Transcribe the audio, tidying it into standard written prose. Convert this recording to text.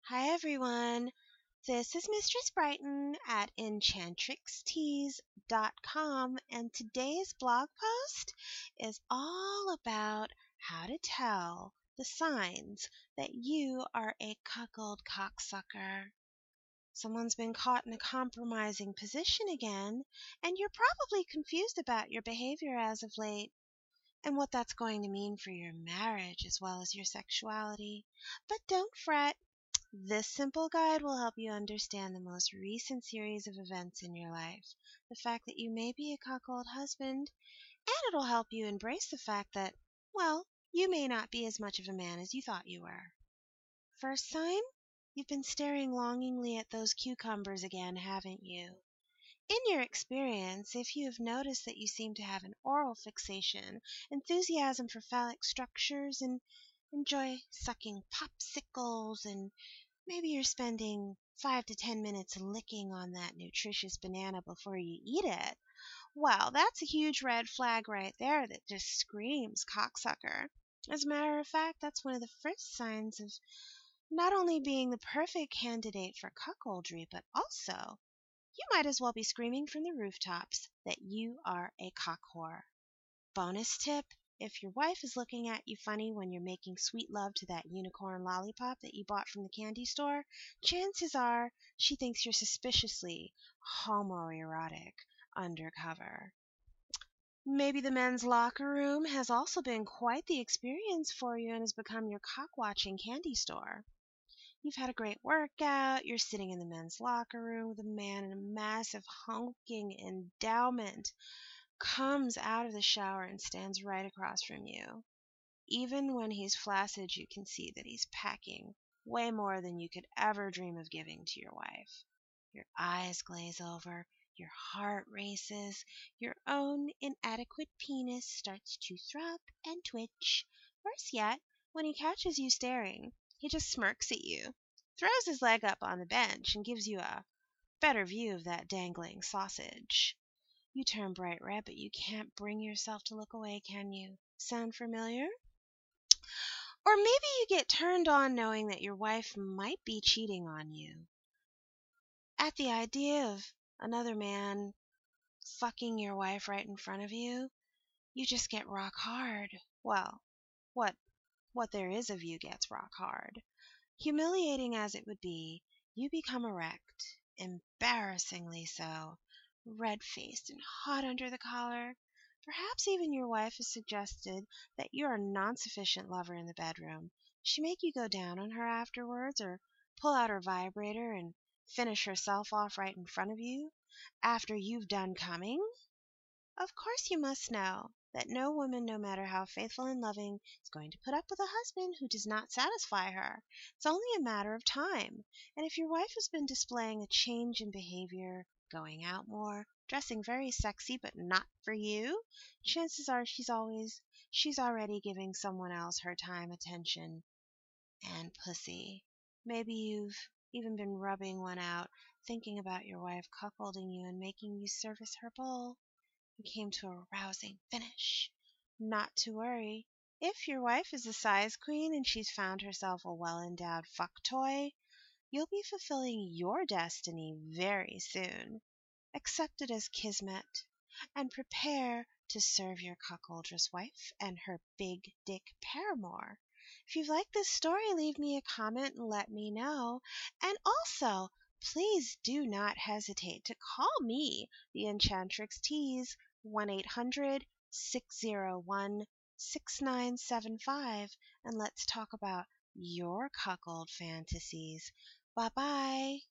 Hi everyone, this is Mistress Brighton at enchantrixteas.com, and today's blog post is all about how to tell the signs that you are a cuckold cocksucker. Someone's been caught in a compromising position again, and you're probably confused about your behavior as of late and what that's going to mean for your marriage as well as your sexuality. But don't fret. This simple guide will help you understand the most recent series of events in your life, the fact that you may be a cuckold husband, and it'll help you embrace the fact that, well, you may not be as much of a man as you thought you were. First sign? You've been staring longingly at those cucumbers again, haven't you? In your experience, if you have noticed that you seem to have an oral fixation, enthusiasm for phallic structures, and enjoy sucking popsicles, and maybe you're spending 5 to 10 minutes licking on that nutritious banana before you eat it. Well, that's a huge red flag right there that just screams cocksucker. As a matter of fact, that's one of the first signs of not only being the perfect candidate for cuckoldry, but also you might as well be screaming from the rooftops that you are a cock whore. Bonus tip: if your wife is looking at you funny when you're making sweet love to that unicorn lollipop that you bought from the candy store, chances are she thinks you're suspiciously homoerotic undercover. Maybe the men's locker room has also been quite the experience for you and has become your cock-watching candy store. You've had a great workout, you're sitting in the men's locker room with a man in a massive hulking endowment comes out of the shower and stands right across from you. Even when he's flaccid, you can see that he's packing way more than you could ever dream of giving to your wife. Your eyes glaze over, your heart races, your own inadequate penis starts to throb and twitch. Worse yet, when he catches you staring, he just smirks at you, throws his leg up on the bench, and gives you a better view of that dangling sausage. You turn bright red, but you can't bring yourself to look away, can you? Sound familiar? Or maybe you get turned on knowing that your wife might be cheating on you. At the idea of another man fucking your wife right in front of you, you just get rock hard. Well, what what there is of you gets rock hard. Humiliating as it would be, you become erect, embarrassingly so, red-faced and hot under the collar. Perhaps even your wife has suggested that you're a non-sufficient lover in the bedroom. She make you go down on her afterwards, or pull out her vibrator and finish herself off right in front of you after you've done coming? Of course you must know that no woman, no matter how faithful and loving, is going to put up with a husband who does not satisfy her. It's only a matter of time. And if your wife has been displaying a change in behavior, going out more, dressing very sexy but not for you, chances are she's already giving someone else her time, attention, and pussy. Maybe you've even been rubbing one out, thinking about your wife cuckolding you and making you service her bowl. You came to a rousing finish. Not to worry. If your wife is a size queen and she's found herself a well-endowed fuck toy, you'll be fulfilling your destiny very soon. Accept it as kismet, and prepare to serve your cuckoldress wife and her big dick paramour. If you've liked this story, leave me a comment and let me know. And also, please do not hesitate to call me, the Enchantrix Tease, 1-800-601-6975, and let's talk about your cuckold fantasies. Bye bye.